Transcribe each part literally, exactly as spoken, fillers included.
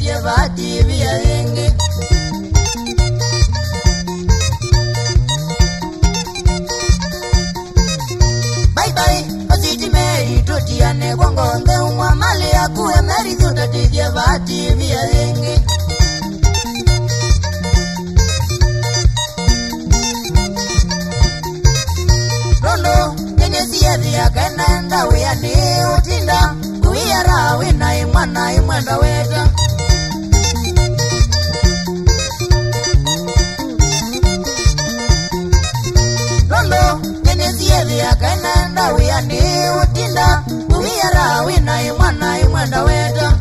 jevati via yenge. Bye bye, ositi meri tuti ane kwangonde umwa mali ya kuwe meri tutati jevati via yenge. Rondo, nyenye siyethi ya kenenda wea ni utinda. Kuiyara wina imwana imwenda weta. Rondo, nyenye siyethi ya kenenda wea ni utinda. Kuiyara wina imwana imwenda weta.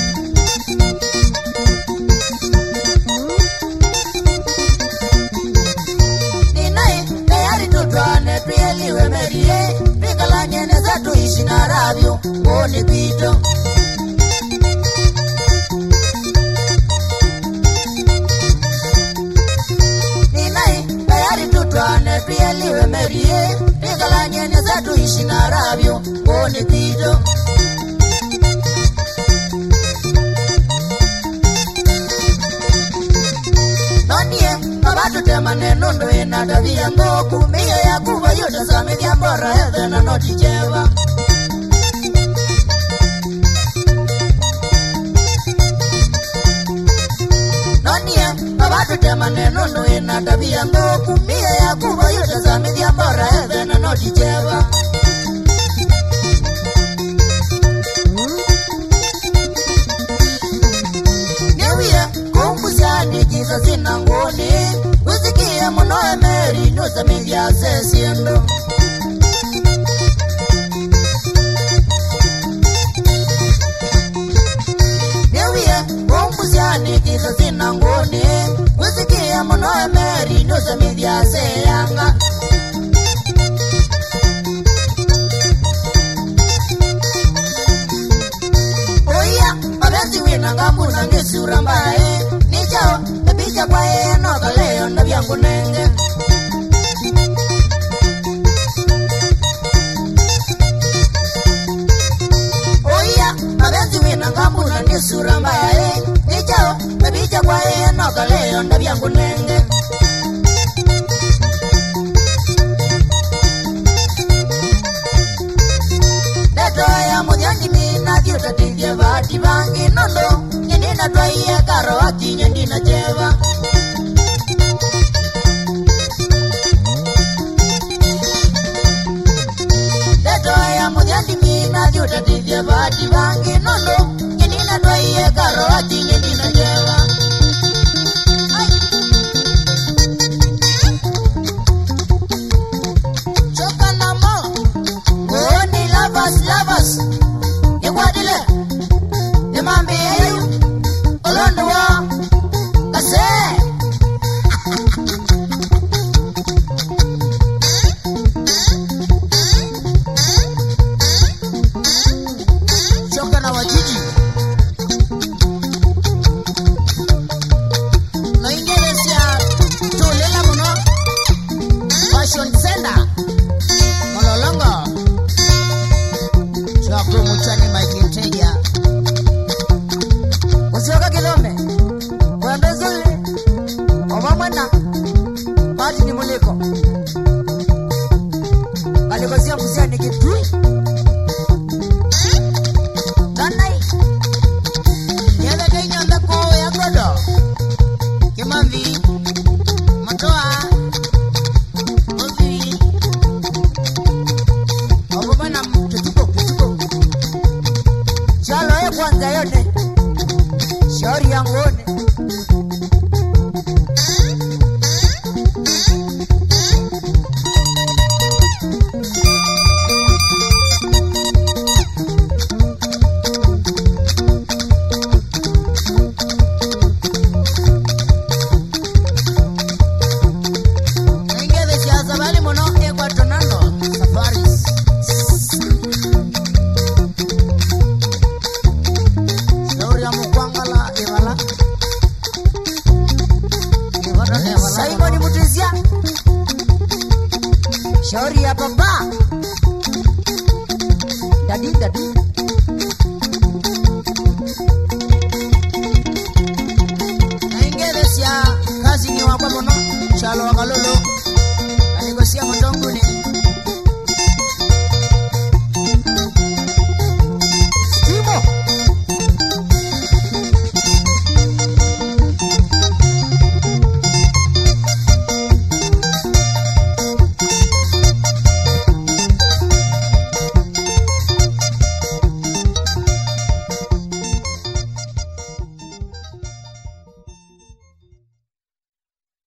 Tueliwe merie, rikala nyene zatu ishi na rabio, wone pito. Ninai, tayari tutwane, tueliwe merie, rikala nyene zatu ishi na rabio, wone pito. Batu temane nondo ina tabia ngoku. Miya ya kuwa yote samithia mbora hedhe na noti jeva. Nonie, batu temane nondo ina tabia ngoku. Miya ya kuwa yote samithia mbora hedhe na noti jeva. Ni Jesus ina ngoni. Usikie munoe meri nusa mivya sesiendo. Newie kumbusiani Jesus ina ngoni. Usikie munoe meri nusa mivya seyanga. Oya, mabezi wina ngambuna ngisura mbae. Nijao, ebija kwa ee noka leo na vyangu nenge. Oya, mabezi wina ngambuna nisura mbaya ee. Nijao, ebija kwa ee noka leo na vyangu nenge. Neto ya mudhani mina diuta tivye vati vangi nondo. Nina twaiye karo akinye ndina jeva. Deto ya mudhandi mina diuta tivye vati vangi nono. Nina twaiye karo akinye ndina jeva. Choka na mo. Ngoni lavas lavas. Ikwadile. Nimambi yeyu. Olondo wa kase. Choka na wajiji. No ingeresia tulela muno. Fashion Center Mololongo. Chakro muchani maikiteja. Usioka kilome. Wambezole. Obamwana. Bati ni muleko. Alikosia mkusia ni kitui. Danai. Yada kenya ndako ya kodo. Kimamvi. Matoa. Mvi. Obamwana mtutuko kutuko. Chalo ya kwanza yote. Shauri yangone. Ngebe siasa bali mono ekwa tonando safaris. Shauri ya mkwangala evala. Saimo ni mutizia. Shauri ya baba. Dadi dadi. kwa mono chalo kalolo